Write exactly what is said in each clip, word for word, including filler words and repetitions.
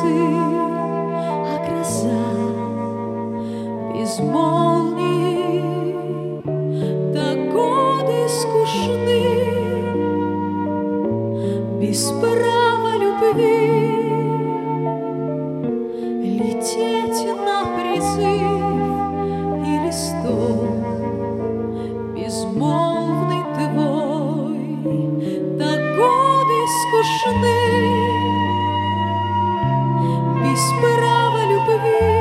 часы, а гроза без молнии. Так годы скучны, без права любви лететь на призыв или стол безмолвный твой. Так годы скучны, без права любви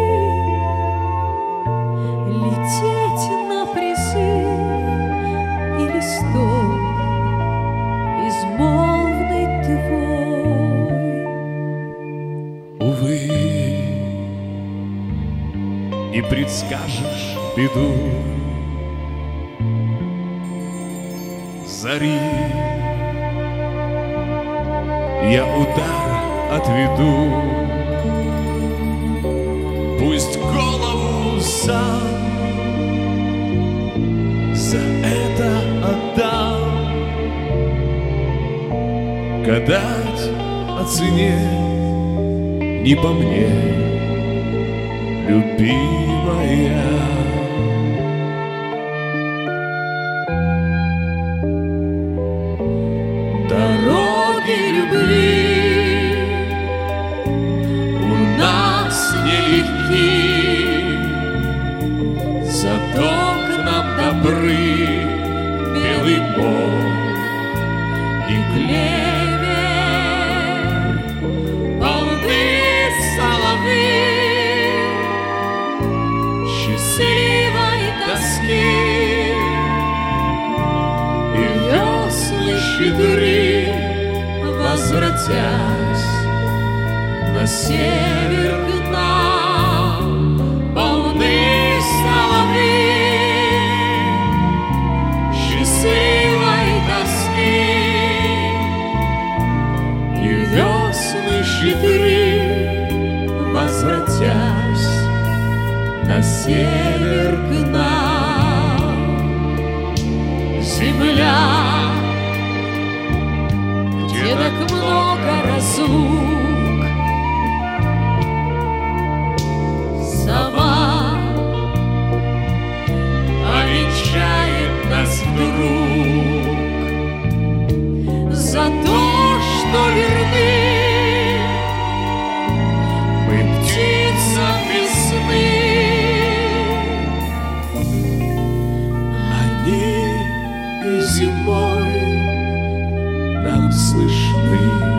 лететь на призыв или стол безмолвный твой. Увы, не предскажешь беду зари, я удар отведу, пусть голову сам за это отдам. Гадать о цене не по мне, любимая. Дороги любви у нас нелегки, Зато к нам добры белый бог и клевер, полны соловьи счастливой тоски. и весны щедры, возвратясь на север к нам, полны соловьи счастливой тоски. и весны щедры, возвратясь на север к нам. Земля, где так много разлук, сама повенчает нас вдруг за то, что верны Мы птицам весны. они и зимой нам слышны.